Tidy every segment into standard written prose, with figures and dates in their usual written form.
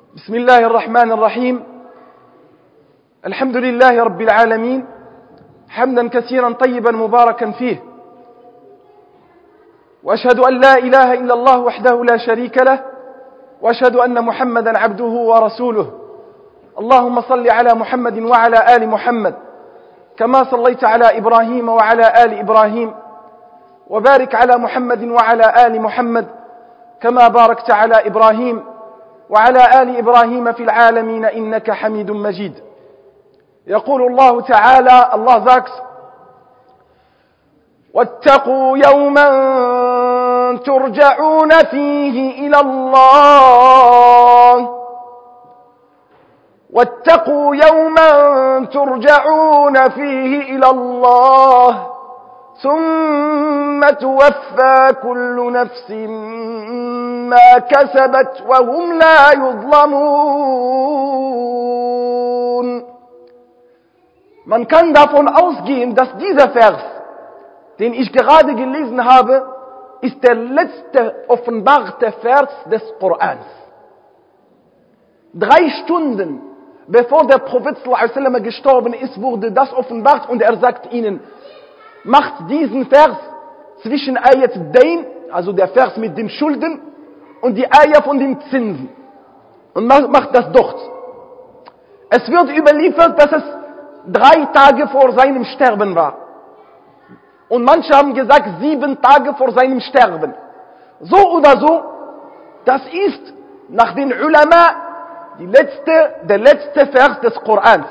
بسم الله الرحمن الرحيم. الحمد لله رب العالمين، حمدا كثيرا طيبا مباركا فيه، وأشهد أن لا إله إلا الله وحده لا شريك له، وأشهد أن محمدا عبده ورسوله. اللهم صل على محمد وعلى آل محمد كما صليت على إبراهيم وعلى آل إبراهيم، وبارك على محمد وعلى آل محمد كما باركت على إبراهيم وعلى آل إبراهيم في العالمين إنك حميد مجيد. يقول الله تعالى, Allah sagt: واتقوا يوما ترجعون فيه إلى الله واتقوا يوما ترجعون فيه إلى الله ثم توفى كل نفس ما كسبت وهم لا يظلمون. Man kann davon ausgehen, dass dieser Vers, den ich gerade gelesen habe, ist der letzte offenbarte Vers des Korans. 3 Stunden bevor der Prophet ﷺ gestorben ist, wurde das offenbart und er sagt ihnen, macht diesen Vers zwischen Ayat Dain, also der Vers mit den Schulden, und die Ayat von den Zinsen. Und macht das dort. Es wird überliefert, dass es 3 Tage vor seinem Sterben war. Und manche haben gesagt 7 Tage vor seinem Sterben. So oder so, das ist nach den Ulama der letzte Vers des Korans.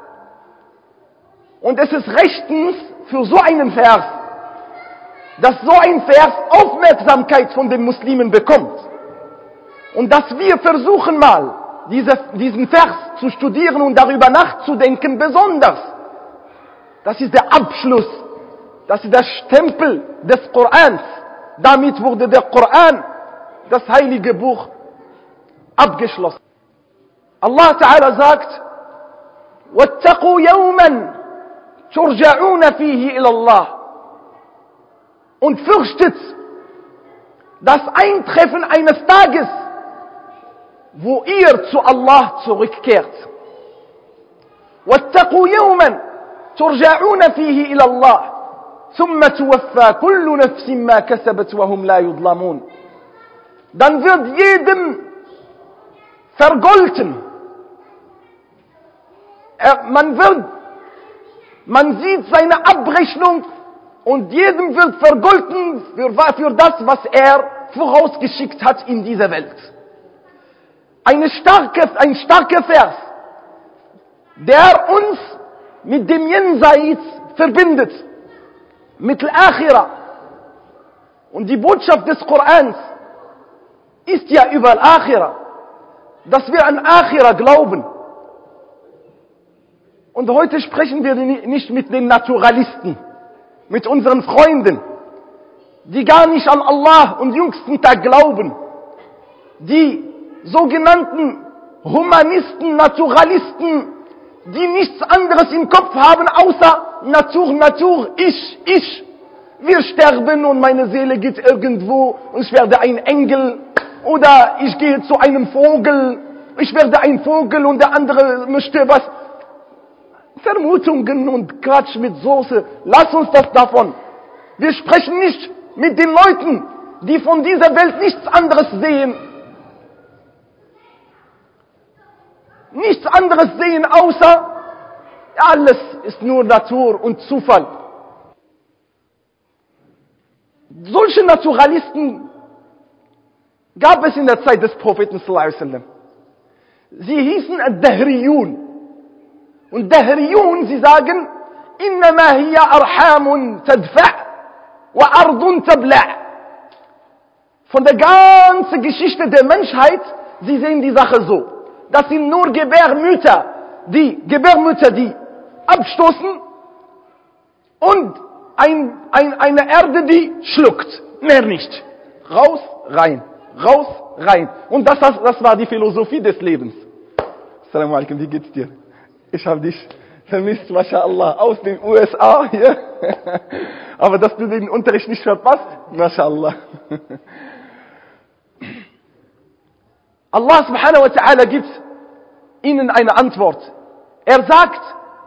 Und es ist rechtens für so einen Vers, dass so ein Vers Aufmerksamkeit von den Muslimen bekommt. Und dass wir versuchen mal, diesen Vers zu studieren und darüber nachzudenken, besonders. Das ist der Abschluss, das ist der Stempel des Korans. Damit wurde der Koran, das heilige Buch, abgeschlossen. Allah Ta'ala sagt: وَاتَّقُوا يَوْمًا تُرْجَعُونَ فِيهِ إِلَى اللَّهِ. Und fürchtet das Eintreffen eines Tages, wo ihr zu Allah zurückkehrt. وَاتَّقُوا يَوْمًا تُرْجَعُونَ فِيهِ إِلَى اللَّهِ ثُمَّ تُوَفَّى كُلُّ نَفْسٍ مَا كَسَبَتْ وَهُمْ لَا يُظْلَمُونَ. Dann wird jedem vergolten. Man sieht seine Abrechnung und jedem wird vergolten für das, was er vorausgeschickt hat in dieser Welt. Ein starker Vers, der uns mit dem Jenseits verbindet, mit Al-Akhirah. Und die Botschaft des Korans ist ja über Al-Akhirah, dass wir an Akhirah glauben. Und heute sprechen wir nicht mit den Naturalisten, mit unseren Freunden, die gar nicht an Allah und jüngsten Tag glauben, die sogenannten Humanisten, Naturalisten, die nichts anderes im Kopf haben, außer Natur, ich. Wir sterben und meine Seele geht irgendwo und ich werde ein Engel oder ich gehe zu einem Vogel, ich werde ein Vogel und der andere möchte was. Vermutungen und Quatsch mit Soße. Lass uns das davon. Wir sprechen nicht mit den Leuten, die von dieser Welt nichts anderes sehen. Nichts anderes sehen, außer alles ist nur Natur und Zufall. Solche Naturalisten gab es in der Zeit des Propheten sallallahu alaihi wasallam. Sie hießen Ad-Dahriyun. Und Dahriyun, sie sagen, إنما هي أرحام تدفع وأرض تبلع. Von der ganzen Geschichte der Menschheit, sie sehen die Sache so. Das sind nur Gebärmütter, die abstoßen und eine Erde, die schluckt. Mehr nicht. Raus, rein. Raus, rein. Und das war die Philosophie des Lebens. Assalamu alaikum, wie geht's dir? Ich habe dich vermisst, MashaAllah, aus den USA hier. Aber dass du den Unterricht nicht verpasst, MashaAllah. Allah subhanahu wa ta'ala gibt ihnen eine Antwort. Er sagt,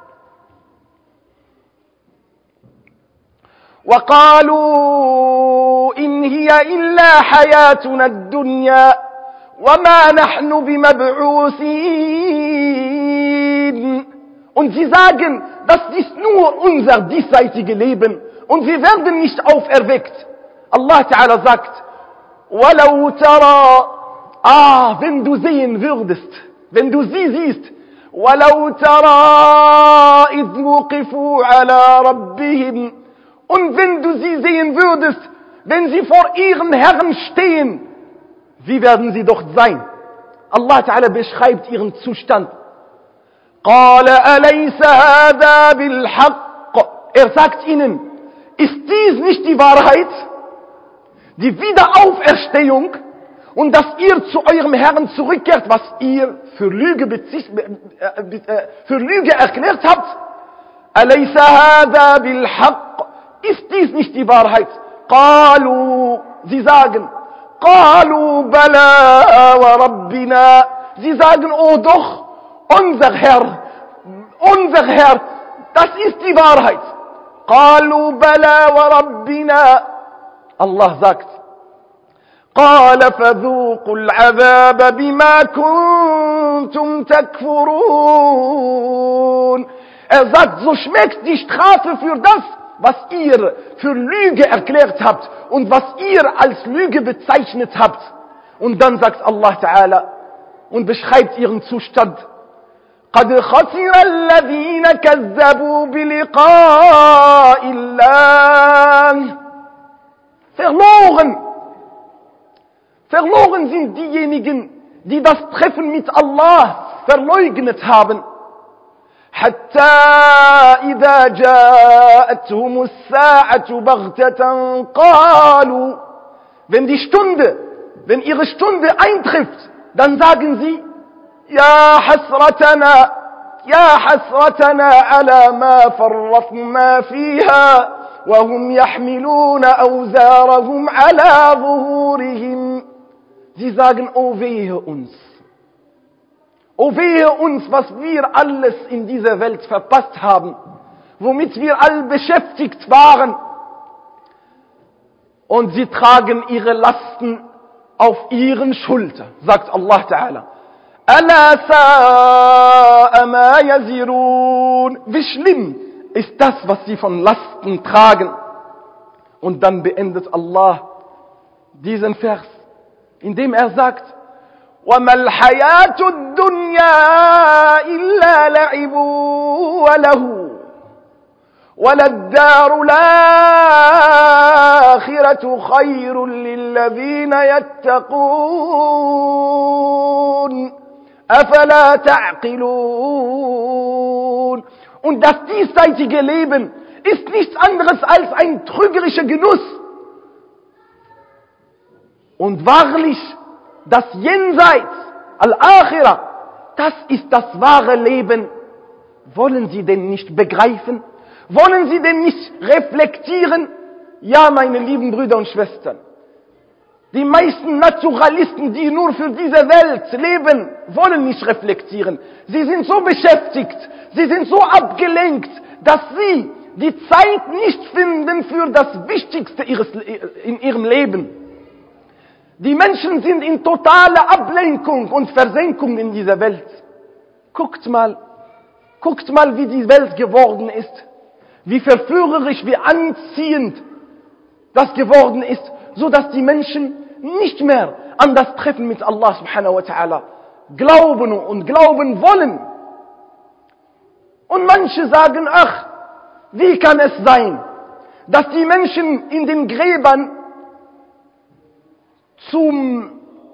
وَقَالُوا إِنْ هِيَ إِلَّا حَيَاتُنَا الدُّنْيَا وَمَا نَحْنُ بِمَبْعُوثِينَ. Und sie sagen, das ist nur unser diesseitige Leben und wir werden nicht auferweckt. Allah Ta'ala sagt, وَلَوْ تَرَى, wenn du sehen würdest, wenn du sie siehst, وَلَوْ تَرَى إِذْ وُقِفُوا عَلَى رَبِّهِمْ, und wenn du sie sehen würdest, wenn sie vor ihren Herrn stehen, wie werden sie dort sein? Allah Ta'ala beschreibt ihren Zustand. قَالَ أَلَيْسَ هَذَا بِالْحَقِّ. Er sagt ihnen, ist dies nicht die Wahrheit? Die Wiederauferstehung und dass ihr zu eurem Herrn zurückkehrt, was ihr für Lüge erklärt habt? أَلَيْسَ هَذَا بِالْحَقِّ. Ist dies nicht die Wahrheit? قَالُوا, sie sagen, قَالُوا بَلَا وَرَبِّنَا. Sie sagen, oh doch, unser Herr, das ist die Wahrheit. قَالُوا بَلَا وَرَبِّنَا. Allah sagt, قَالَ فَذُوقُوا الْعَذَابَ بِمَا كُنْتُمْ تَكْفُرُونَ. Er sagt, so schmeckt die Strafe für das, was ihr für Lüge erklärt habt und was ihr als Lüge bezeichnet habt. Und dann sagt Allah Ta'ala und beschreibt ihren Zustand. قَدْ خَسِرَ الَّذِينَ كَذَّبُوا بِلِقَاءِ اللَّهِ. Verloren sind diejenigen, die das Treffen mit Allah verleugnet haben. حتى إذا جاءتهم الساعة بغتة قالوا, wenn ihre Stunde eintrifft, dann sagen sie, يا حسرتنا على ما فرطنا فيها وهم يحملون أوزارهم على ظهورهم. Sie sagen, oh wehe uns, was wir alles in dieser Welt verpasst haben, womit wir all beschäftigt waren. Und sie tragen ihre Lasten auf ihren Schultern, sagt Allah Ta'ala. أَلَا سَاءَ مَا يَزِرُونَ. Wie schlimm ist das, was sie von Lasten tragen. Und dann beendet Allah diesen Vers, indem er sagt, وَمَا الْحَيَاةُ الدُّنْيَا إِلَّا لَعِبٌ وَلَهْوٌ وَلَلدَّارُ الْآخِرَةُ خَيْرٌ لِلَّذِينَ يَتَّقُونَ أَفَلَا تَعْقِلُونَ. Und das diesseitige Leben ist nichts anderes als ein trügerischer Genuss. Und wahrlich, das Jenseits, Al-Akhirah, das ist das wahre Leben. Wollen Sie denn nicht begreifen? Wollen Sie denn nicht reflektieren? Ja, meine lieben Brüder und Schwestern, die meisten Naturalisten, die nur für diese Welt leben, wollen nicht reflektieren. Sie sind so beschäftigt, sie sind so abgelenkt, dass sie die Zeit nicht finden für das Wichtigste in ihrem Leben. Die Menschen sind in totaler Ablenkung und Versenkung in dieser Welt. Guckt mal, wie die Welt geworden ist. Wie verführerisch, wie anziehend das geworden ist, so dass die Menschen nicht mehr an das Treffen mit Allah subhanahu wa ta'ala glauben wollen. Und manche sagen, ach, wie kann es sein, dass die Menschen in den Gräbern zu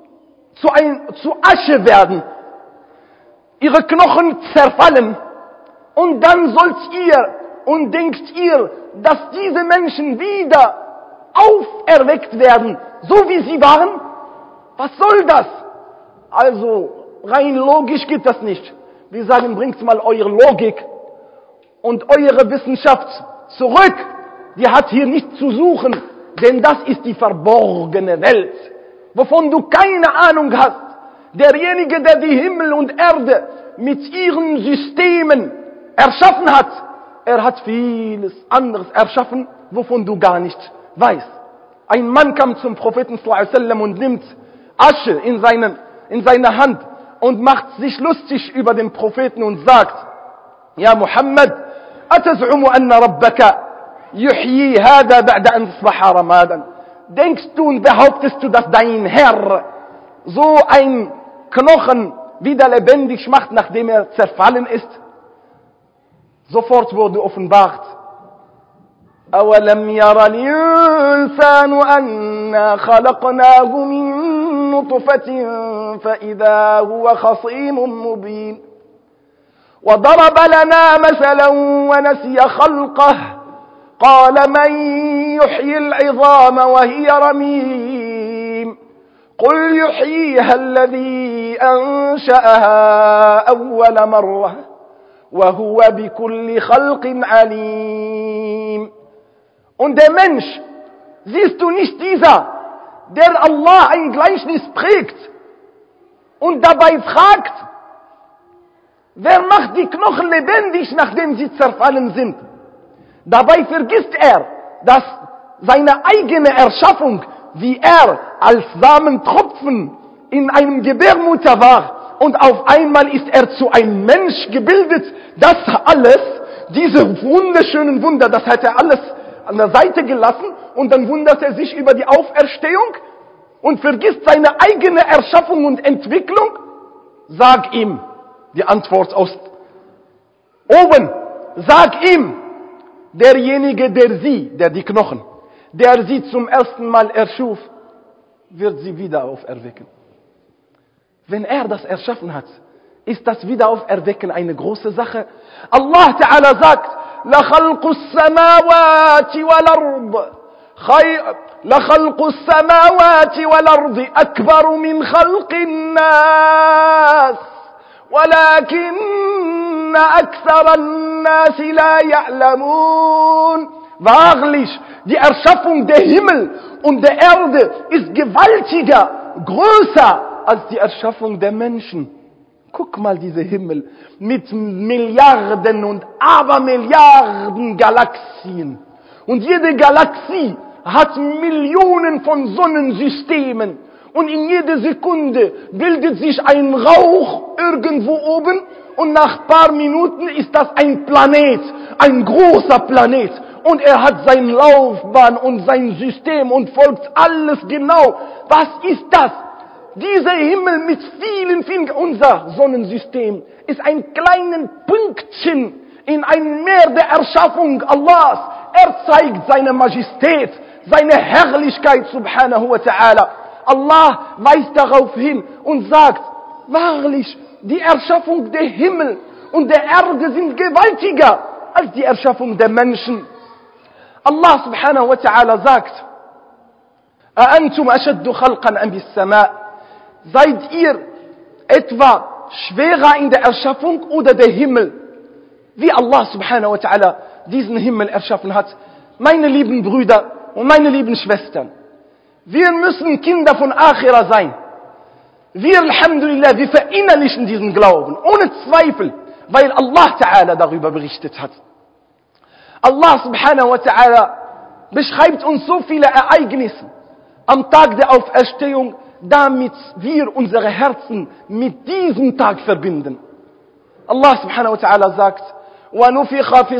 Asche werden, ihre Knochen zerfallen, und dann denkt ihr, dass diese Menschen wieder auferweckt werden, so wie sie waren? Was soll das? Also, rein logisch geht das nicht. Wir sagen, bringt mal eure Logik und eure Wissenschaft zurück. Die hat hier nichts zu suchen, denn das ist die verborgene Welt, wovon du keine Ahnung hast. derjenige, der die Himmel und Erde mit ihren Systemen erschaffen hat, er hat vieles anderes erschaffen, wovon du gar nicht weißt. Ein Mann kam zum Propheten sallallahu alaihi wasallam und nimmt Asche in seine Hand und macht sich lustig über den Propheten und sagt, ja Muhammad, ataz'umu anna rabbaka yuhyi hada ba'da an asbaha ramadan. Denkst du und behauptest du, dass dein Herr so ein Knochen wieder lebendig macht, nachdem er zerfallen ist? Sofort wurde offenbart, أَوَلَمْ يَرَ الْإِنسَانُ أَنَّا خَلَقْنَاهُ مِن نُّطْفَةٍ فَإِذَا هُوَ خَصِيمٌ مُّبِينٌ وَضَرَبَ لَنَا مَثَلًا وَنَسِيَ خَلْقَهُ قَالَ مَن يُحْيِي الْعِظَامَ وَهِيَ رَمِيمٌ قُلْ يُحْيِيهَا الَّذِي أَنشَأَهَا أَوَّلَ مَرَّةٍ وَهُوَ بِكُلِّ خَلْقٍ عَلِيمٌ. Und der Mensch, siehst du nicht dieser, der Allah ein Gleichnis prägt und dabei fragt, wer macht die Knochen lebendig, nachdem sie zerfallen sind? Dabei vergisst er, dass seine eigene Erschaffung, wie er als Samentropfen in einem Gebärmutter war und auf einmal ist er zu einem Mensch gebildet, das alles, diese wunderschönen Wunder, das hat er alles an der Seite gelassen und dann wundert er sich über die Auferstehung und vergisst seine eigene Erschaffung und Entwicklung. Sag ihm die Antwort aus oben. Sag ihm, derjenige, der die Knochen, der sie zum ersten Mal erschuf, wird sie wieder auferwecken. Wenn er das erschaffen hat, ist das Wiederauferwecken eine große Sache. Allah Ta'ala sagt, لَخَلْقُ السَّمَاوَاتِ وَالْأَرْضِ أَكْبَرُ مِنْ خَلْقِ النَّاسِ وَلَكِنَّ أَكْثَرَ النَّاسِ لَا يَعْلَمُونَ. Wahrlich, die Erschaffung der Himmel und der Erde ist gewaltiger, größer als die Erschaffung der Menschen. Guck mal diese Himmel mit Milliarden und Abermilliarden Galaxien. Und jede Galaxie hat Millionen von Sonnensystemen. Und in jeder Sekunde bildet sich ein Rauch irgendwo oben. Und nach ein paar Minuten ist das ein Planet, ein großer Planet. Und er hat seine Laufbahn und sein System und folgt alles genau. Was ist das? Dieser Himmel mit vielen, unser Sonnensystem ist ein kleines Pünktchen in einem Meer der Erschaffung Allahs. Er zeigt seine Majestät, seine Herrlichkeit, subhanahu wa ta'ala. Allah weist darauf hin und sagt, wahrlich, die Erschaffung der Himmel und der Erde sind gewaltiger als die Erschaffung der Menschen. Allah subhanahu wa ta'ala sagt, أَأَنْتُمْ أَشَدُّ خَلْقًا أَمْ بِالسَّمَاءِ. Seid ihr etwa schwerer in der Erschaffung oder der Himmel? Wie Allah subhanahu wa ta'ala diesen Himmel erschaffen hat. Meine lieben Brüder und meine lieben Schwestern, wir müssen Kinder von Akhira sein. Wir, alhamdulillah, wir verinnerlichen diesen Glauben, ohne Zweifel, weil Allah ta'ala darüber berichtet hat. Allah subhanahu wa ta'ala beschreibt uns so viele Ereignisse am Tag der Auferstehung, damit wir unsere Herzen mit diesem Tag verbinden. Allah subhanahu wa ta'ala sagt, وَنُفِخَ فِي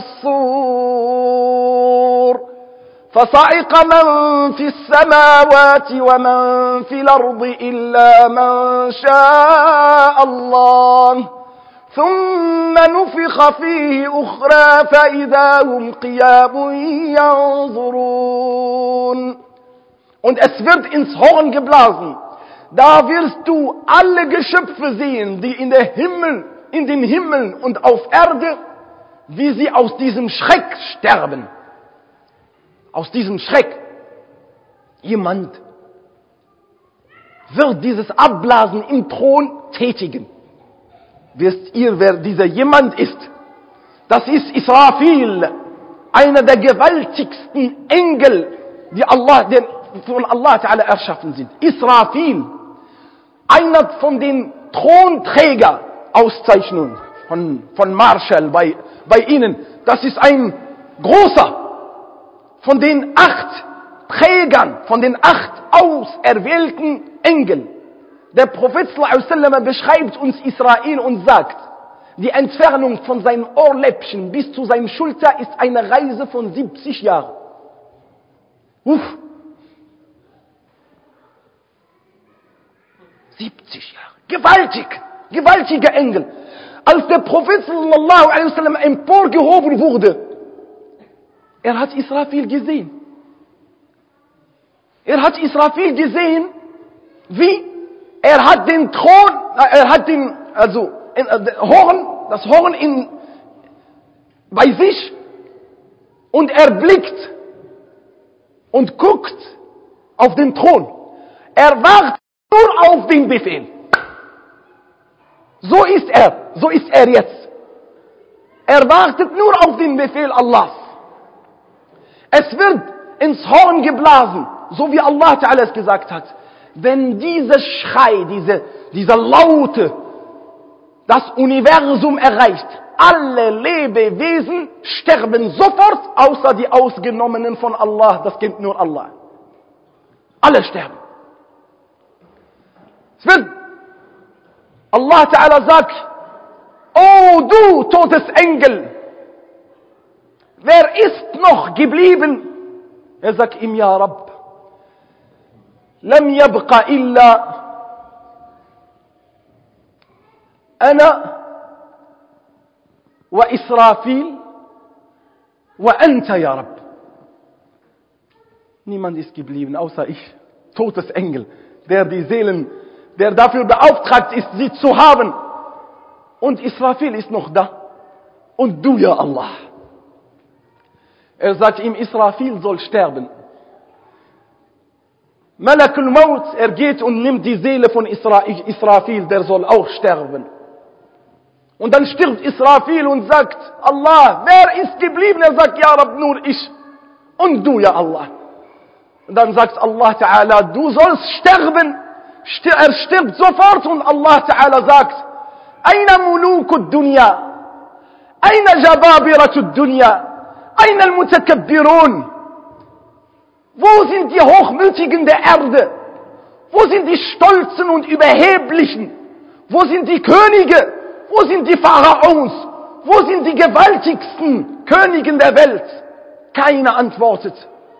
الصُّورِ فَصَعِقَ مَنْ فِي السَّمَاوَاتِ وَمَنْ فِي الْأَرْضِ إِلَّا مَنْ شَاءَ اللَّهُ ثُمَّ نُفِخَ فِيهِ أُخْرَى فَإِذَا هُمْ قِيَامٌ يَنْظُرُونَ. Und es wird ins Horn geblasen. Da wirst du alle Geschöpfe sehen, die in den Himmeln und auf Erde, wie sie aus diesem Schreck sterben. Aus diesem Schreck. Jemand wird dieses Abblasen im Thron tätigen. Wisst ihr, wer dieser jemand ist? Das ist Israfil, einer der gewaltigsten Engel, die von Allah Ta'ala erschaffen sind. Israfil. einer von den Thronträger-Auszeichnungen von Marshall bei ihnen. Das ist ein großer von den 8 Trägern, von den 8 auserwählten Engeln. Der Prophet ﷺ beschreibt uns Israel und sagt, die Entfernung von seinem Ohrläppchen bis zu seiner Schulter ist eine Reise von 70 Jahren. 70 Jahre. Gewaltige Engel. Als der Prophet ﷺ emporgehoben wurde, er hat Israfil gesehen. Wie? Er hat den Thron, das Horn bei sich und er blickt und guckt auf den Thron. Er wartet nur auf den Befehl. So ist er jetzt. Er wartet nur auf den Befehl Allahs. Es wird ins Horn geblasen, so wie Allah Ta'ala es gesagt hat. Wenn dieser Schrei, diese Laute das Universum erreicht, alle Lebewesen sterben sofort, außer die Ausgenommenen von Allah. Das kennt nur Allah. Alle sterben. Es wird Allah Ta'ala sagt, oh du Todesengel, wer ist noch geblieben? Er sagt ihm, ja Rabb, lam yabqa illa ana wa Israfil wa anta ya Rabb. Niemand ist geblieben, außer ich, Todesengel, der die Seelen, der dafür beauftragt ist, sie zu haben. Und Israfil ist noch da. Und du, ja Allah. Er sagt ihm, Israfil soll sterben. Malak al-Maut, er geht und nimmt die Seele von Israfil, der soll auch sterben. Und dann stirbt Israfil und sagt, Allah, wer ist geblieben? Er sagt, ja Rabb, nur ich. Und du, ja Allah. Und dann sagt Allah Ta'ala, du sollst sterben. Er stirbt sofort und Allah Ta'ala sagt, Aina mulukud dunya, Aina jababiratud dunya, Aina al-mutakabbirun. Wo sind die Hochmütigen der Erde? Wo sind die Stolzen und Überheblichen? Wo sind die Könige? Wo sind die Pharaons? Wo sind die gewaltigsten Königen der Welt? Keiner antwortet.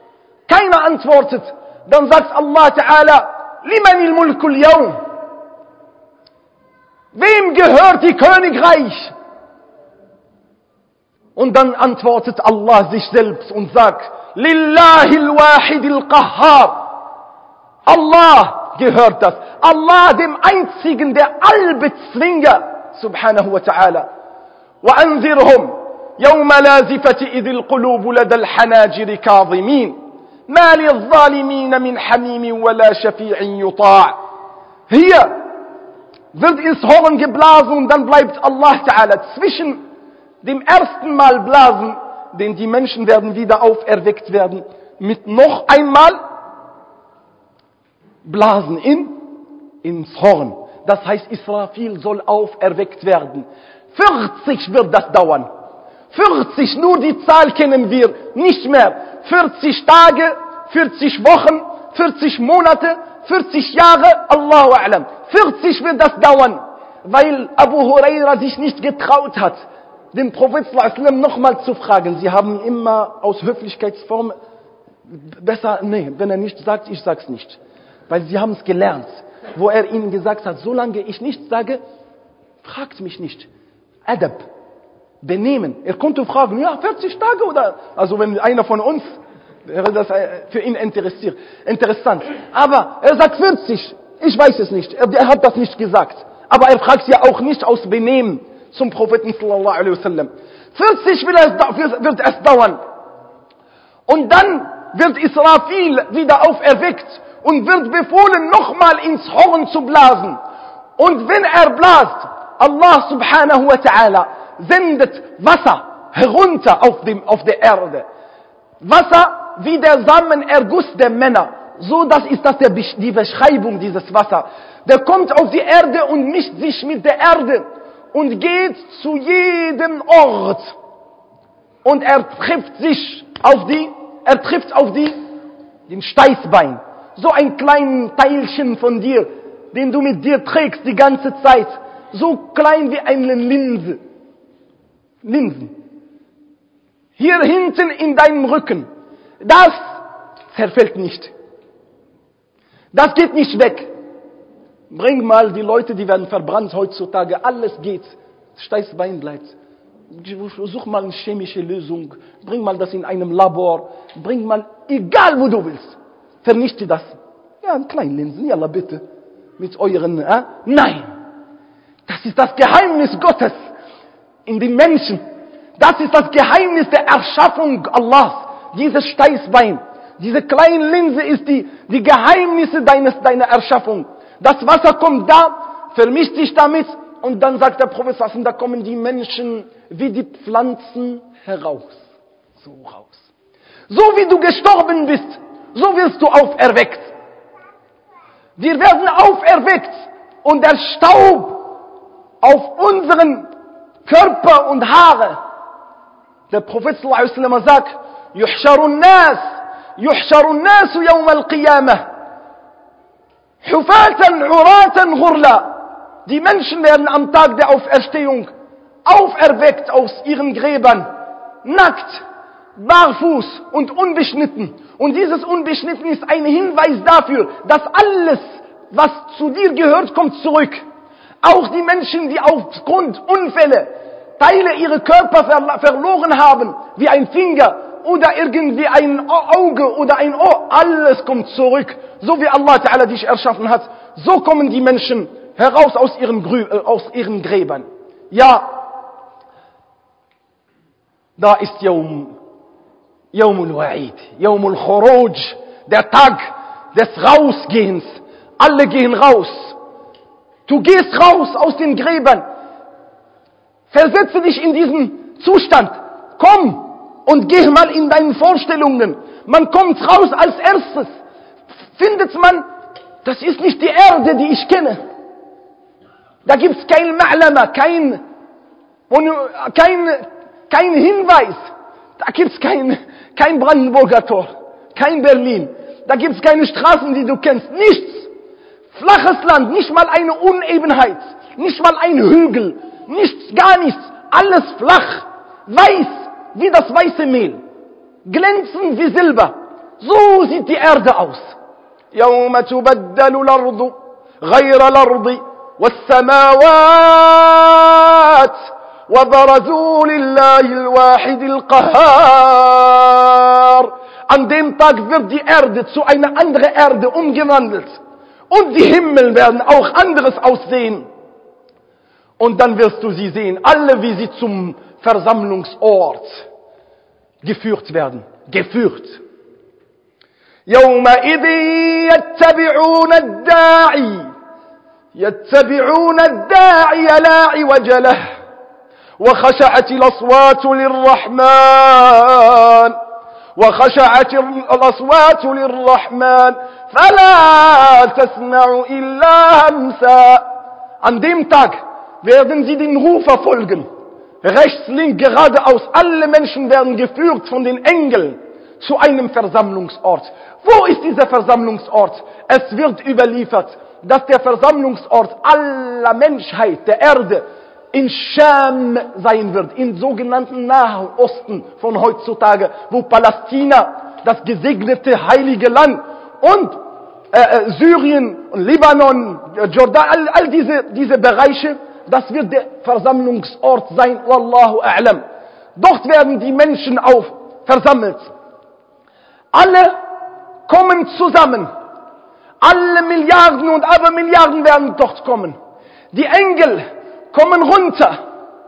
Dann sagt Allah Ta'ala, Limanil mulkul yawm. Wem gehört die Königreich? Und dann antwortet Allah sich selbst und sagt, Lillahil wahidil qahhar. Allah gehört das. Allah dem einzigen, der Allbezwinger, subhanahu wa ta'ala. Wa anzirhum, yawma lazifati idil qulubu ladal hanajiri kadhimin. ما للظالمين من حميم ولا شفيع يطاع. Hier wird ins Horn geblasen und dann bleibt Allah Ta'ala zwischen dem ersten Mal blasen, denn die Menschen werden wieder auferweckt werden, mit noch einmal blasen ins Horn. Das heißt, Israfil soll auferweckt werden. 40 wird das dauern. 40, nur die Zahl kennen wir nicht mehr. 40 Tage, 40 Wochen, 40 Monate, 40 Jahre, Allahu A'lam. 40 wird das dauern, weil Abu Huraira sich nicht getraut hat, den Prophet nochmal zu fragen. Sie haben immer aus Höflichkeitsform besser, wenn er nicht sagt, ich sag's nicht. Weil sie haben es gelernt, wo er ihnen gesagt hat, solange ich nichts sage, fragt mich nicht. Adab. Benehmen. Er konnte fragen, ja, 40 Tage oder, also wenn einer von uns, wäre das für ihn interessant. Aber er sagt 40, ich weiß es nicht, er hat das nicht gesagt. Aber er fragt ja auch nicht aus Benehmen zum Propheten sallallahu alaihi wasallam. 40 wird es dauern. Und dann wird Israfil wieder auferweckt und wird befohlen, nochmal ins Horn zu blasen. Und wenn er blast, Allah subhanahu wa ta'ala sendet Wasser herunter auf der Erde. Wasser wie der Samenerguss der Männer. So, das ist das die Beschreibung dieses Wasser. Der kommt auf die Erde und mischt sich mit der Erde und geht zu jedem Ort. Und er trifft auf den Steißbein. So ein kleines Teilchen von dir, den du mit dir trägst die ganze Zeit. So klein wie eine Linsen. Hier hinten in deinem Rücken. Das zerfällt nicht. Das geht nicht weg. Bring mal die Leute, die werden verbrannt heutzutage. Alles geht. Das Steißbein bleibt. Such mal eine chemische Lösung. Bring mal das in einem Labor. Bring mal, egal wo du willst. Vernichte das. Ja, ein Kleinlinsen, ja, bitte. Mit euren, Nein. Das ist das Geheimnis Gottes in den Menschen. Das ist das Geheimnis der Erschaffung Allahs. Dieses Steißbein. Diese kleine Linse ist die Geheimnisse deiner Erschaffung. Das Wasser kommt da, vermischt sich damit und dann sagt der Prophet, da kommen die Menschen wie die Pflanzen heraus. So raus. So wie du gestorben bist, so wirst du auferweckt. Wir werden auferweckt und der Staub auf unseren Körper und Haare. Der Prophet sallallahu alaihi wasallam sagt, yuhsharun nas yawm al-qiyamah. Hufatan, uratan, ghurla. Die Menschen werden am Tag der Auferstehung auferweckt aus ihren Gräbern, nackt, barfuß und unbeschnitten. Und dieses Unbeschnitten ist ein Hinweis dafür, dass alles, was zu dir gehört, kommt zurück. Auch die Menschen, die aufgrund Unfälle Teile ihrer Körper verloren haben, wie ein Finger oder irgendwie ein Auge oder ein Ohr, alles kommt zurück. So wie Allah Ta'ala dich erschaffen hat, so kommen die Menschen heraus aus ihren Gräbern. Ja, da ist Yawmul Wa'id, Yawmul Khuruj, der Tag des Rausgehens. Alle gehen raus. Du gehst raus aus den Gräbern. Versetze dich in diesen Zustand. Komm und geh mal in deinen Vorstellungen. Man kommt raus als erstes. Findet man, das ist nicht die Erde, die ich kenne. Da gibt es kein Ma'lama, kein Hinweis. Da gibt es kein Brandenburger Tor, kein Berlin. Da gibt es keine Straßen, die du kennst. Nichts. Flaches Land, nicht mal eine Unebenheit, nicht mal ein Hügel, nichts, gar nichts. Alles flach, weiß, wie das weiße Mehl. Glänzend wie Silber. So sieht die Erde aus. يوم تبدل الأرض غير الأرض والسماوات وبرزوا لله الواحد القهار. An dem Tag wird die Erde zu einer anderen Erde umgewandelt. Und die Himmel werden auch anderes aussehen. Und dann wirst du sie sehen, alle wie sie zum Versammlungsort geführt werden. يومئذ يتبعون الداعي لا عوج له وخشعت الأصوات للرحمن فلا تسمع إلا همسا. An dem Tag werden sie den Rufer folgen. Rechts, links, geradeaus. Alle Menschen werden geführt von den Engeln zu einem Versammlungsort. Wo ist dieser Versammlungsort? Es wird überliefert, dass der Versammlungsort aller Menschheit, der Erde, in Scham sein wird, im sogenannten Nahen Osten von heutzutage, wo Palästina, das gesegnete heilige Land, und Syrien und Libanon, Jordan, all diese Bereiche, das wird der Versammlungsort sein, Wallahu a'lam. Dort werden die Menschen versammelt. Alle kommen zusammen. Alle Milliarden und Abermilliarden werden dort kommen. Die Engel kommen runter.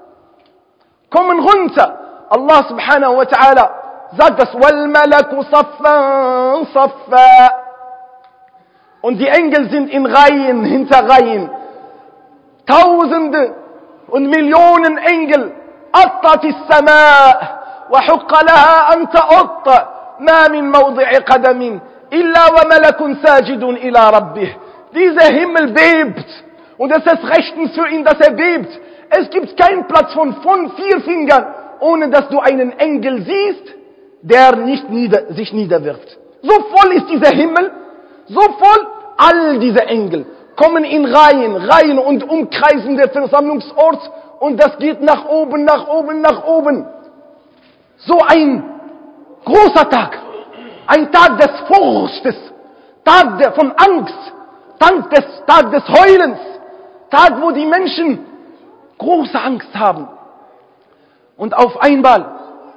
Allah subhanahu wa ta'ala sagt das, وَالْمَلَكُ صَفًّا صَفًّا. Und die Engel sind in Reihen, hinter Reihen. Tausende und Millionen Engel. أَطَّتِ السَّمَاء وَحُقَّ لَهَا أَن تَأُطَّ مَا مِن مَوْضِعِ قَدَمٍ illa wa malakun sajidun ila rabbih. Dieser Himmel bebt. Und es ist rechtens für ihn, dass er bebt. Es gibt keinen Platz von 4 Fingern, ohne dass du einen Engel siehst, der nicht sich niederwirft. So voll ist dieser Himmel, so voll, all diese Engel kommen in Reihen und umkreisen den Versammlungsort und das geht nach oben, nach oben, nach oben. So ein großer Tag, ein Tag des Furstes, Tag von Angst, Tag des Heulens, Tag, wo die Menschen große Angst haben. Und auf einmal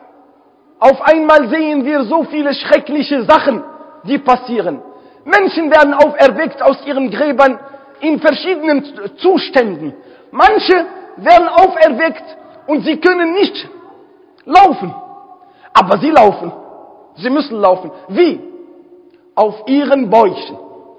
sehen wir so viele schreckliche Sachen, die passieren. Menschen werden auferweckt aus ihren Gräbern in verschiedenen Zuständen. Manche werden auferweckt und sie können nicht laufen. Aber sie laufen. Sie müssen laufen. Wie? Auf ihren Bäuchen.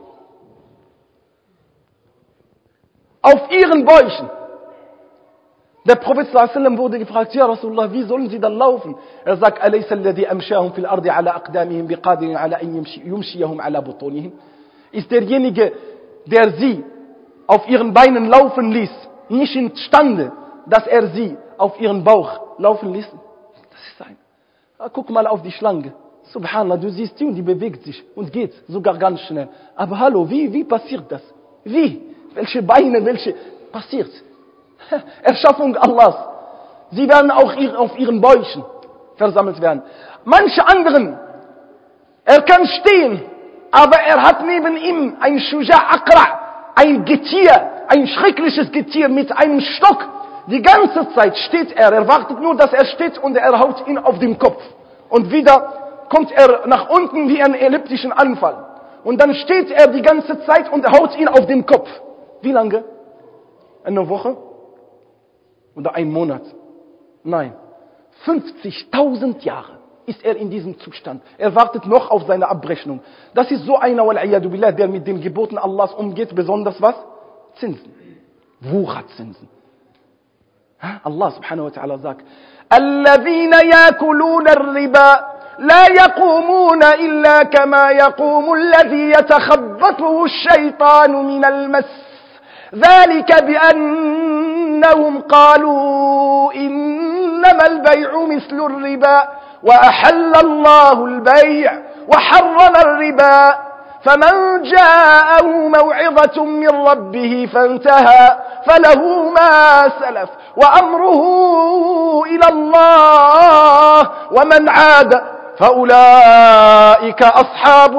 Auf ihren Bäuchen. Der Prophet ﷺ wurde gefragt, ja Rasulullah, wie sollen sie dann laufen? Er sagt, أَلَيْسَ الَّذِي أَمْشَاهُمْ فِي الْأَرْضِ عَلَى أَقْدَامِهِمْ بِقَادِرٍ عَلَى أَنْ يُمْشِيَهُمْ عَلَى بُطُونِهِمْ. Ist derjenige, der sie auf ihren Beinen laufen ließ, nicht imstande, dass er sie auf ihren Bauch laufen ließ? Das ist ein. Guck mal auf die Schlange. Subhanallah, du siehst sie und die bewegt sich und geht sogar ganz schnell. Aber hallo, wie passiert das? Wie? Welche Beine, passiert? Erschaffung Allahs. Sie werden auch auf ihren Bäuchen versammelt werden. Manche anderen, er kann stehen, aber er hat neben ihm ein Shuja Aqra, ein Getier, ein schreckliches Getier mit einem Stock. Die ganze Zeit steht er wartet nur, dass er steht und er haut ihn auf den Kopf. Und wieder kommt er nach unten wie einen elliptischen Anfall. Und dann steht er die ganze Zeit und haut ihn auf den Kopf. Wie lange? Eine Woche? Oder ein Monat? Nein. 50.000 Jahre ist er in diesem Zustand. Er wartet noch auf seine Abrechnung. Das ist so einer, wal-iyadu billah, der mit den Geboten Allahs umgeht, besonders was? Zinsen. Wucherzinsen. Allah subhanahu wa ta'ala sagt, الَّذِينَ يَأْكُلُونَ الرِّبَا لا يقومون إلا كما يقوم الذي يتخبطه الشيطان من المس ذلك بأنهم قالوا إنما البيع مثل الربا وأحل الله البيع وحرم الربا فمن جاءه موعظة من ربه فانتهى فله ما سلف وأمره إلى الله ومن عاد فأولئك أصحاب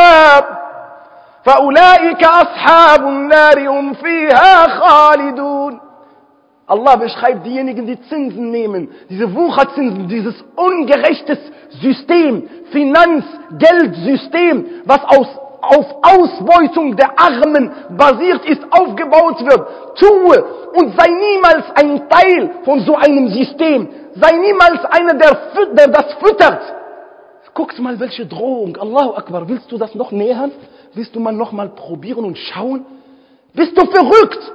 النار هم فيها خالدون. Allah beschreibt diejenigen, die Zinsen nehmen, diese Wucherzinsen, dieses ungerechtes System, Finanzgeldsystem, was auf Ausbeutung der Armen basiert ist, aufgebaut wird. Tue und sei niemals ein Teil von so einem System. Sei niemals einer, der das füttert. Guckt mal, welche Drohung. Allahu Akbar. Willst du das noch nähern? Willst du mal noch mal probieren und schauen? Bist du verrückt?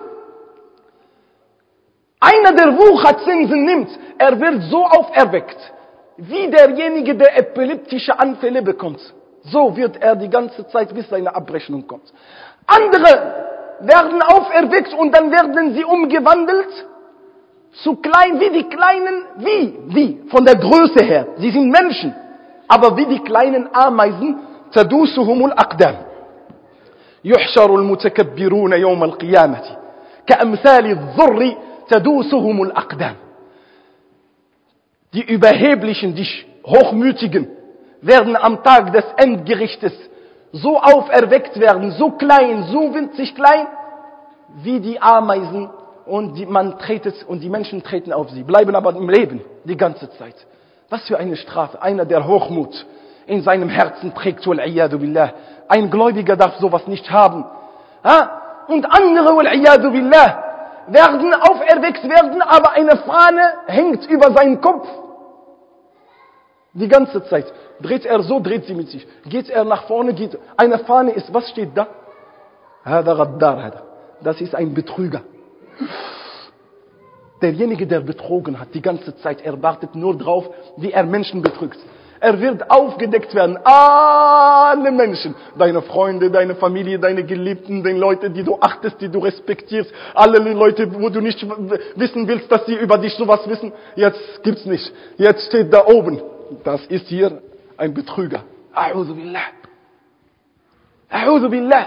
Einer, der Wucherzinsen nimmt, er wird so auferweckt, wie derjenige, der epileptische Anfälle bekommt. So wird er die ganze Zeit, bis seine Abrechnung kommt. Andere werden auferweckt und dann werden sie umgewandelt zu klein, wie die Kleinen, wie, von der Größe her. Sie sind Menschen, aber wie die kleinen Ameisen, تدوسهم الأقدام يحشر المتكبرون يوم القيامة كأمثال الذر تدوسهم الأقدام. Die Überheblichen, die Hochmütigen, werden am Tag des Endgerichtes so auferweckt werden, so klein, so winzig klein, wie die Ameisen und die Menschen treten auf sie, bleiben aber im Leben die ganze Zeit. Was für eine Strafe. Einer, der Hochmut in seinem Herzen trägt, wal-iyadu billah. Ein Gläubiger darf sowas nicht haben. Und andere, wal-iyadu billah, werden auferweckt werden, aber eine Fahne hängt über seinen Kopf. Die ganze Zeit. Dreht er so, dreht sie mit sich. Geht er nach vorne, eine Fahne ist, was steht da? Das ist ein Betrüger. Derjenige, der betrogen hat, die ganze Zeit, er wartet nur drauf, wie er Menschen betrügt. Er wird aufgedeckt werden. Alle Menschen, deine Freunde, deine Familie, deine Geliebten, die Leute, die du achtest, die du respektierst, alle Leute, wo du nicht wissen willst, dass sie über dich sowas wissen. Jetzt gibt's nicht. Jetzt steht da oben. Das ist hier ein Betrüger. A'udhu billah. A'udhu billah.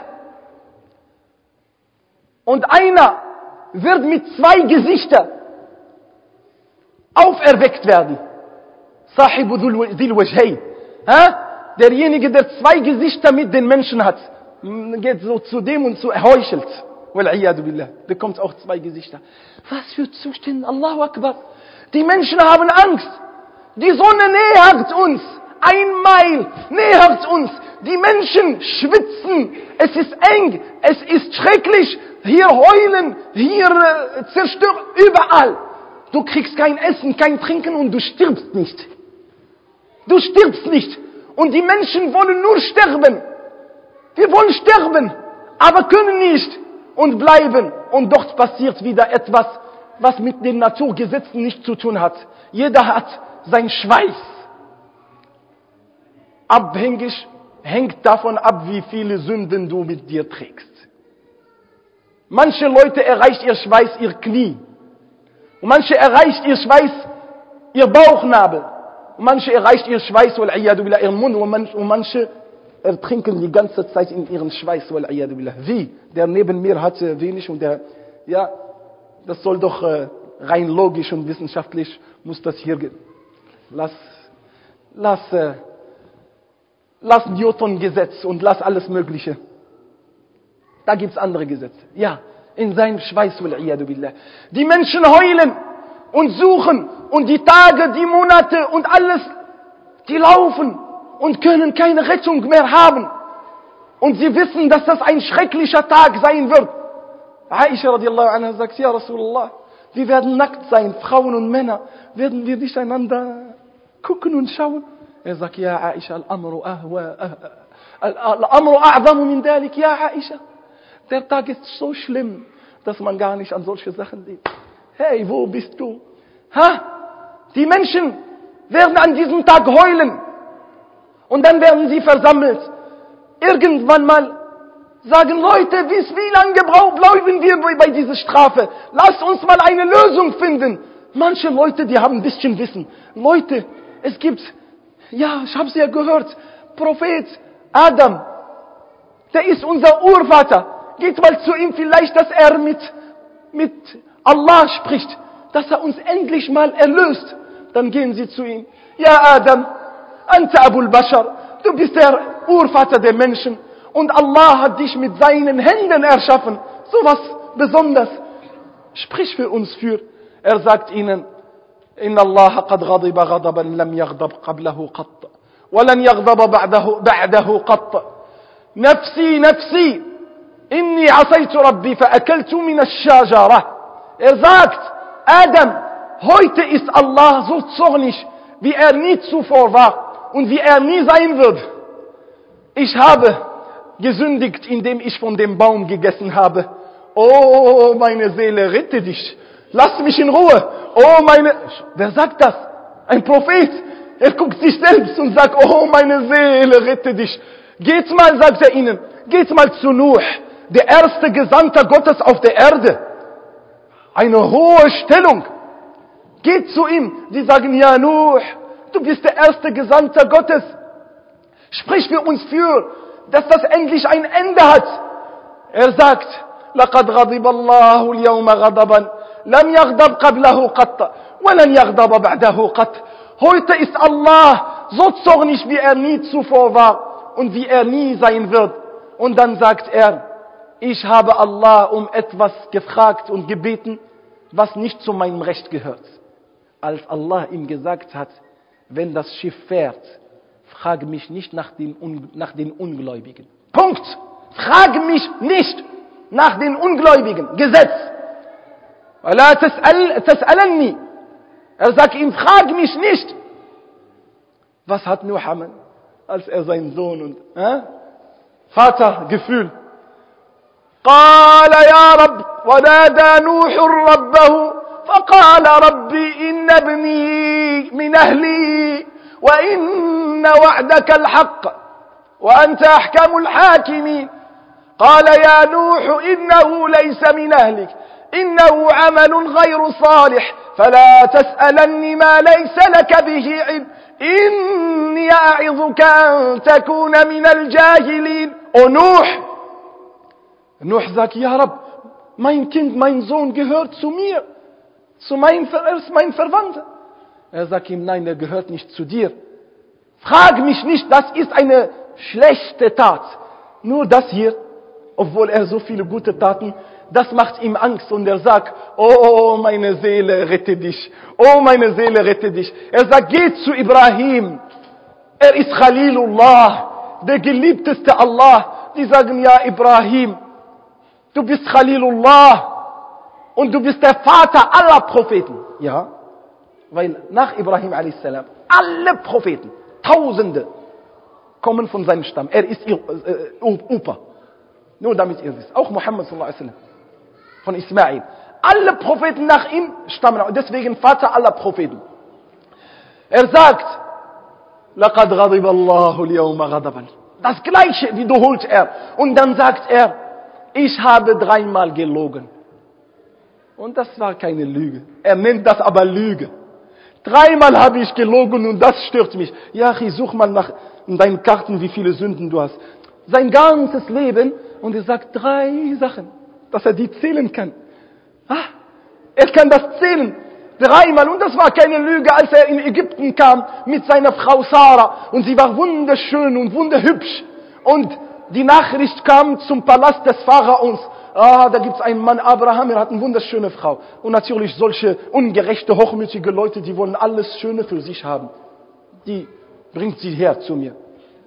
Und einer wird mit 2 Gesichtern auferweckt werden. Sahibu dhil wajhayn. Derjenige, der 2 Gesichter mit den Menschen hat, geht so zu dem und so heuchelt. Wal'iyadu billah. Bekommt auch 2 Gesichter. Was für Zustände, Allahu Akbar. Die Menschen haben Angst. Die Sonne nähert uns. 1 Meil nähert uns. Die Menschen schwitzen. Es ist eng. Es ist schrecklich. Hier heulen. Hier zerstören. Überall. Du kriegst kein Essen, kein Trinken und du stirbst nicht. Du stirbst nicht. Und die Menschen wollen nur sterben. Wir wollen sterben, aber können nicht und bleiben. Und dort passiert wieder etwas, was mit den Naturgesetzen nichts zu tun hat. Jeder hat sein Schweiß. Hängt davon ab, wie viele Sünden du mit dir trägst. Manche Leute erreicht ihr Schweiß ihr Knie. Und manche erreicht ihr Schweiß ihr Bauchnabel. Und manche erreicht ihr Schweiß, ihren Mund. Und manche ertrinken die ganze Zeit in ihren Schweiß. Wie? Der neben mir hatte wenig und der, ja, das soll doch rein logisch und wissenschaftlich muss das hier gehen. Lass Newton-Gesetz und lass alles Mögliche. Da gibt's andere Gesetze. Ja, in seinem Schweiß, billah. Die Menschen heulen und suchen und die Tage, die Monate und alles, die laufen und können keine Rettung mehr haben. Und sie wissen, dass das ein schrecklicher Tag sein wird. Aisha radiallahu anha sagt, ja Rasulullah, wir werden nackt sein, Frauen und Männer, werden wir nicht einander gucken und schauen. Er sagt, ja Aisha, al-amru a'zamu min dalik, ja Aisha. Der Tag ist so schlimm, dass man gar nicht an solche Sachen denkt. Hey, wo bist du? Die Menschen werden an diesem Tag heulen. Und dann werden sie versammelt. Irgendwann mal sagen Leute, wie lange bleiben wir bei dieser Strafe? Lasst uns mal eine Lösung finden. Manche Leute, die haben ein bisschen Wissen. Leute, es gibt, ja, ich habe es ja gehört, Prophet Adam, der ist unser Urvater. Geht mal zu ihm, vielleicht, dass er mit Allah spricht, dass er uns endlich mal erlöst. Dann gehen sie zu ihm. Ja Adam, Anta Abul Bashar, du bist der Urvater der Menschen. Und Allah hat dich mit seinen Händen erschaffen. So was Besonderes. Sprich für uns für. Er sagt ihnen, Inna Allah qad ghadiba ghadaban lam yaghdab qablahu qatt. Wa lan yaghdaba ba'dahu qatt. Nafsi, nafsi. Inni asaytu Rabbi fa'akaltu min ash-shajara. Er sagt, Adam, heute ist Allah so zornig, wie er nie zuvor war und wie er nie sein wird. Ich habe gesündigt, indem ich von dem Baum gegessen habe. Oh, meine Seele, rette dich. Lass mich in Ruhe. Oh, wer sagt das? Ein Prophet. Er guckt sich selbst und sagt, oh, meine Seele, rette dich. Geht mal, sagt er ihnen, geht mal zu Nuh, der erste Gesandte Gottes auf der Erde. Eine hohe Stellung. Geht zu ihm. Sie sagen, ja Nuh, du bist der erste Gesandte Gottes. Sprich für uns für, dass das endlich ein Ende hat. Er sagt, لقد غضب الله اليوم غضبا لم يغضب قبله قط ولن يغضب بعده قط. Heute ist Allah so zornig, wie er nie zuvor war und wie er nie sein wird. Und dann sagt er, ich habe Allah um etwas gefragt und gebeten, was nicht zu meinem Recht gehört. Als Allah ihm gesagt hat, wenn das Schiff fährt, frage mich nicht nach den Ungläubigen. Punkt. Frage mich nicht nach den Ungläubigen. Gesetz. وَلَا تَسْأَلَنِّي. Er sagt ihm, frage mich nicht. Was hat Nuh, als er seinen Sohn und Vater Gefühl? قال يا رب ونادى نوح ربه فقال ربي إن ابني من أهلي وإن وعدك الحق وأنت أحكم الحاكمين قال يا نوح إنه ليس من أهلك إنه عمل غير صالح فلا تسألني ما ليس لك به علم إني أعظك أن تكون من الجاهلين. O Nuh! Nuh sagt, ja Rab, mein Kind, mein Sohn gehört zu mir, er ist mein Verwandter. Er sagt ihm, nein, er gehört nicht zu dir. Frag mich nicht, das ist eine schlechte Tat. Nur das hier, obwohl er so viele gute Taten, das macht ihm Angst und er sagt, oh meine Seele, rette dich. Oh meine Seele, rette dich. Er sagt, geh zu Ibrahim. Er ist Khalilullah, der geliebteste Allah. Die sagen, ja Ibrahim, du bist Khalilullah und du bist der Vater aller Propheten. Ja, weil nach Ibrahim a.s. alle Propheten, Tausende, kommen von seinem Stamm. Er ist ihr Opa. Nur damit ihr wisst. Auch Muhammad sallallahu alaihi wasallam von Ismail. Alle Propheten nach ihm stammen. Deswegen Vater aller Propheten. Er sagt, لَقَدْ غَضِبَ اللَّهُ الْيَوْمَ غَضَبًا. Das Gleiche wiederholt er. Und dann sagt er, ich habe 3-mal gelogen. Und das war keine Lüge. Er nennt das aber Lüge. 3-mal habe ich gelogen und das stört mich. Ja, ich such mal nach in deinen Karten, wie viele Sünden du hast. Sein ganzes Leben und er sagt 3 Sachen, dass er die zählen kann. Er kann das zählen. 3-mal und das war keine Lüge, als er in Ägypten kam mit seiner Frau Sarah und sie war wunderschön und wunderhübsch und die Nachricht kam zum Palast des Pharaons. Da gibt's einen Mann, Abraham, er hat eine wunderschöne Frau. Und natürlich solche ungerechte, hochmütige Leute, die wollen alles Schöne für sich haben. Die bringt sie her zu mir.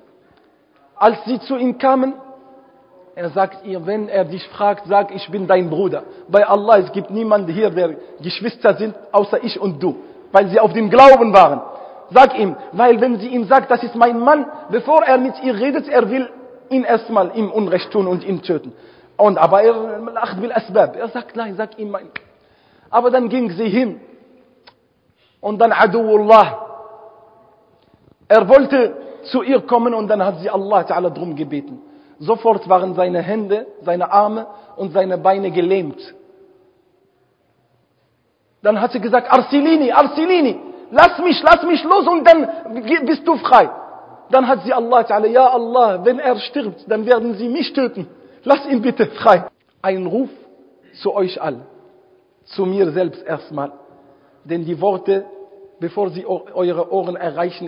Als sie zu ihm kamen, er sagt ihr, wenn er dich fragt, sag, ich bin dein Bruder. Bei Allah, es gibt niemanden hier, der Geschwister sind, außer ich und du. Weil sie auf dem Glauben waren. Sag ihm, weil wenn sie ihm sagt, das ist mein Mann, bevor er mit ihr redet, er will ihn erstmal ihm Unrecht tun und ihn töten. Aber er sagt, nein, sag ihm mein. Aber dann ging sie hin. Und dann Aduullah. Er wollte zu ihr kommen und dann hat sie Allah Ta'ala drum gebeten. Sofort waren seine Hände, seine Arme und seine Beine gelähmt. Dann hat sie gesagt, Arsilini, lass mich los und dann bist du frei. Dann hat sie Allah Ta'ala, ja Allah, wenn er stirbt, dann werden sie mich töten. Lass ihn bitte frei. Ein Ruf zu euch alle, zu mir selbst erstmal. Denn die Worte, bevor sie eure Ohren erreichen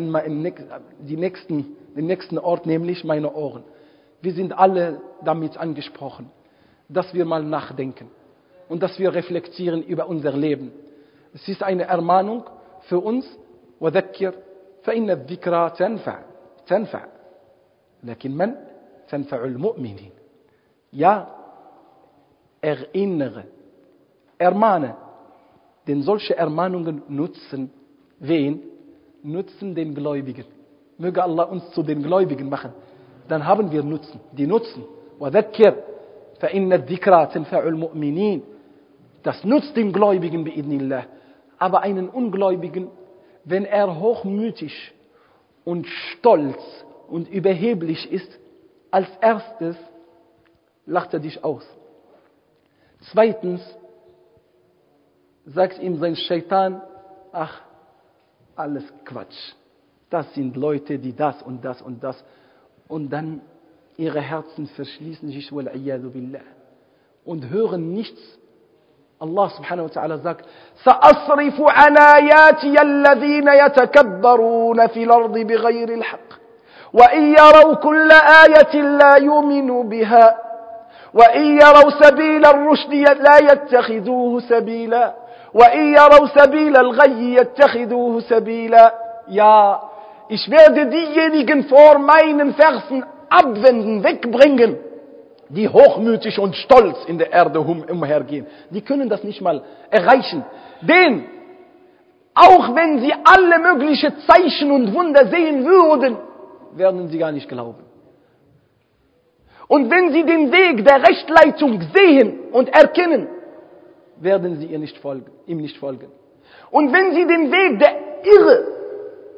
den nächsten Ort, nämlich meine Ohren. Wir sind alle damit angesprochen, dass wir mal nachdenken und dass wir reflektieren über unser Leben. Es ist eine Ermahnung für uns. وَذَكِّرْ فَإِنَّ الذِّكْرَى تَنْفَعُ لَكِنْ مَنْ تَنْفَعُ الْمُؤْمِنِينَ. Ja, erinnere, ermahne, denn solche Ermahnungen nutzen wen? Nutzen den Gläubigen. Möge Allah uns zu den Gläubigen machen. Dann haben wir Nutzen. Die Nutzen. وَذَكِّرْ فَإِنَّ الذِّكْرَى تَنْفَعُ الْمُؤْمِنِينَ. Das nutzt den Gläubigen bi'idnillah. Aber einen Ungläubigen, wenn er hochmütig und stolz und überheblich ist, als erstes lacht er dich aus. Zweitens sagt ihm sein Shaitan, ach, alles Quatsch. Das sind Leute, die das und das und das. Und dann ihre Herzen verschließen sich, wal-iyadu billah, und hören nichts. Allah subhanahu wa ta'ala sagt, سَأَصْرِفُ عَنْ آيَاتِيَ الَّذِينَ يَتَكَبَّرُونَ فِي الْأَرْضِ بِغَيْرِ الْحَقِّ وَإِنْ يَرَوْا كُلَّ آيَةٍ لَا يُؤْمِنُوا بِهَا وَإِنْ يَرَوْا سَبِيلَ الرُّشْدِ لَا يَتَّخِذُوهُ سَبِيلًا وَإِنْ يَرَوْا سَبِيلَ الْغَيِّ يَتَّخِذُوهُ سَبِيلًا. Ja, ich werde diejenigen vor meinen Versen abwenden, wegbringen, die hochmütig und stolz in der Erde umhergehen. Die können das nicht mal erreichen. Denn auch wenn sie alle möglichen Zeichen und Wunder sehen würden, werden sie gar nicht glauben. Und wenn sie den Weg der Rechtleitung sehen und erkennen, werden sie ihm nicht folgen. Und wenn sie den Weg der Irre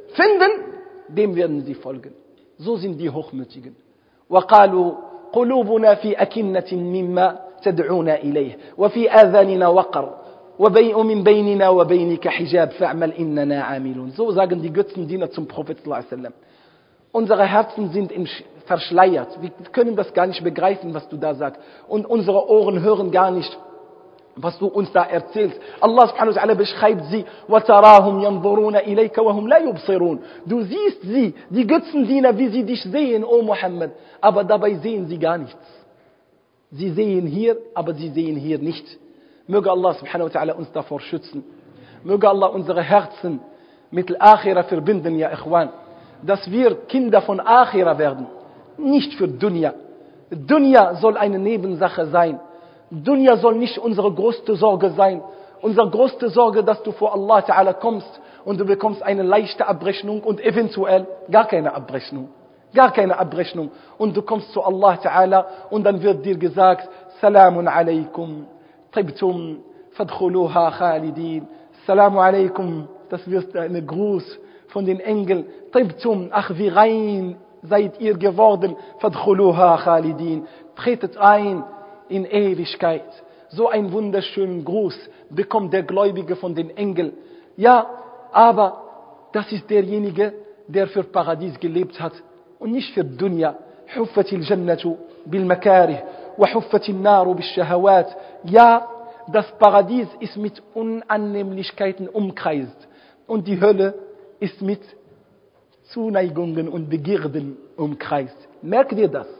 finden, dem werden sie folgen. So sind die Hochmütigen. وقالوا قلوبنا في أكنة مما تدعونا إليه وفي آذاننا وقر ومن بيننا وبينك حجاب فاعمل إننا عاملون. So sagen die Götzendiener zum Prophet sallallahu alaihi wasallam. Unsere Herzen sind verschleiert. Wir können das gar nicht begreifen, was du da sagst. Und unsere Ohren hören gar nicht, was du uns da erzählst. Allah subhanahu wa ta'ala beschreibt sie, وَتَرَاهُمْ يَنْظُرُونَ إِلَيْكَ وَهُمْ لَا يُبْصِرُونَ. Du siehst sie, die Götzendiener, wie sie dich sehen, O Muhammad, aber dabei sehen sie gar nichts. Sie sehen hier, aber sie sehen hier nicht. Möge Allah subhanahu wa ta'ala uns davor schützen. Möge Allah unsere Herzen mit Al-Akhirah verbinden, ja Ikhwan. Dass wir Kinder von Akhirah werden, nicht für Dunya. Dunya soll eine Nebensache sein. Dunya soll nicht unsere größte Sorge sein. Unsere größte Sorge, dass du vor Allah Ta'ala kommst und du bekommst eine leichte Abrechnung und eventuell gar keine Abrechnung. Gar keine Abrechnung. Und du kommst zu Allah Ta'ala und dann wird dir gesagt, Salamun alaikum, tibtum, fadkhuluha khalidin. Salamu alaikum, das wird ein Gruß von den Engeln. Tibtum, ach wie rein seid ihr geworden. Fadkhuluha khalidin. Tretet ein in Ewigkeit. So einen wunderschönen Gruß bekommt der Gläubige von den Engeln. Ja, aber das ist derjenige, der für Paradies gelebt hat und nicht für Dunya. Huffatil Jannatu bil Makarih wa huffatil Naru bil Shahawat. Ja, das Paradies ist mit Unannehmlichkeiten umkreist und die Hölle ist mit Zuneigungen und Begierden umkreist. Merk dir das.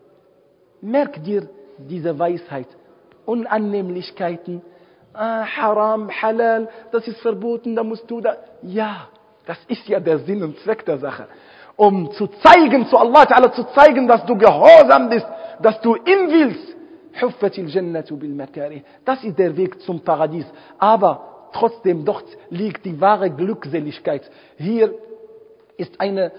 Merk dir diese Weisheit. Unannehmlichkeiten, Haram, Halal, das ist verboten, da musst du da. Ja, das ist ja der Sinn und Zweck der Sache. Um zu zeigen, zu Allah Ta'ala zu zeigen, dass du gehorsam bist, dass du ihm willst. Huffatil Jannatu bil Makarih. Das ist der Weg zum Paradies. Aber trotzdem, dort liegt die wahre Glückseligkeit. Hier ist eine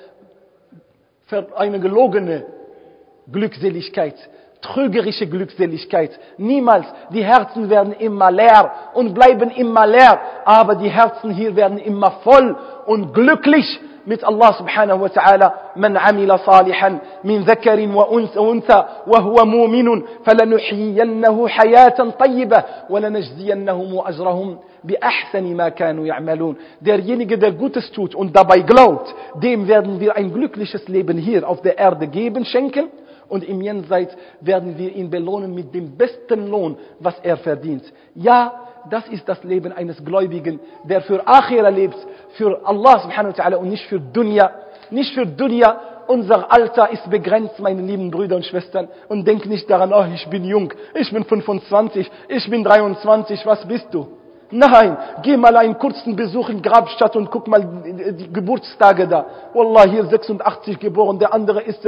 gelogene Glückseligkeit. Trügerische Glückseligkeit. Niemals. Die Herzen werden immer leer und bleiben immer leer. Aber die Herzen hier werden immer voll und glücklich mit Allah subhanahu wa ta'ala. Man amila salihan min dhakarin wa untha wa huwa mu'minun falanuhyiyannahu hayatan tayyibah wa lanajziyannahum ajrahum bi ahsani ma kanu ya'malun. Derjenige, der Gutes tut und dabei glaubt, dem werden wir ein glückliches Leben hier auf der Erde geben, schenken. Und im Jenseits werden wir ihn belohnen mit dem besten Lohn, was er verdient. Ja, das ist das Leben eines Gläubigen, der für Akhira lebt, für Allah subhanahu wa ta'ala und nicht für Dunya. Nicht für Dunya. Unser Alter ist begrenzt, meine lieben Brüder und Schwestern. Und denk nicht daran, oh, ich bin jung, ich bin 25, ich bin 23, was bist du? Nein, geh mal einen kurzen Besuch in Grabstadt und guck mal die Geburtstage da. Wallah, hier 86 geboren, der andere ist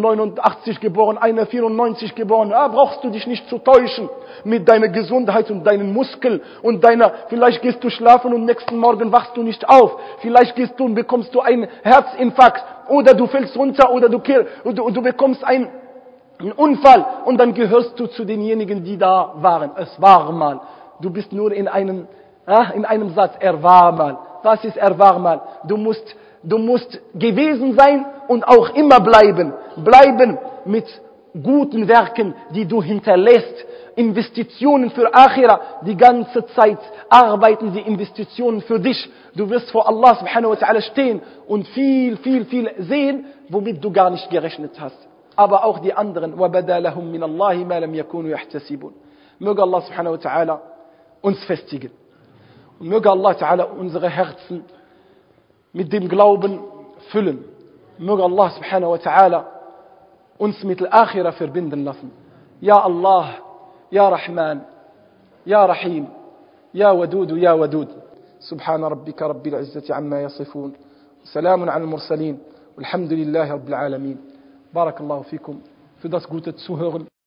89 geboren, einer 94 geboren. Brauchst du dich nicht zu täuschen mit deiner Gesundheit und deinen Muskeln und vielleicht gehst du schlafen und nächsten Morgen wachst du nicht auf. Vielleicht gehst du und bekommst du einen Herzinfarkt oder du fällst runter oder du bekommst einen Unfall und dann gehörst du zu denjenigen, die da waren. Es war mal. Du bist nur in einem Satz, er war mal. Was ist er war mal? Du musst gewesen sein und auch immer bleiben. Bleiben mit guten Werken, die du hinterlässt. Investitionen für Akhira. Die ganze Zeit arbeiten sie Investitionen für dich. Du wirst vor Allah subhanahu wa ta'ala stehen und viel sehen, womit du gar nicht gerechnet hast. Aber auch die anderen. وَبَدَا لَهُم مِّنَ اللَّهِ مَا لَمْ يَكُونُوا يَحْتَسِبُونَ. Möge Allah subhanahu wa ta'ala uns festigen. Und möge Allah Ta'ala unsere Herzen mit dem Glauben füllen. Möge Allah Subhanahu wa Ta'ala uns mit Al-Akhirah verbinden lassen. Ja Allah, Ja Rahman, Ja Rahim, Ja Wadud, Ja Wadud. Subhana Rabbika Rabbil Izzati Amma Yasifun. Salamun ala al-Mursalin. Alhamdulillahi Rabbil Alamin. Barakallahu fikum für das gute Zuhören.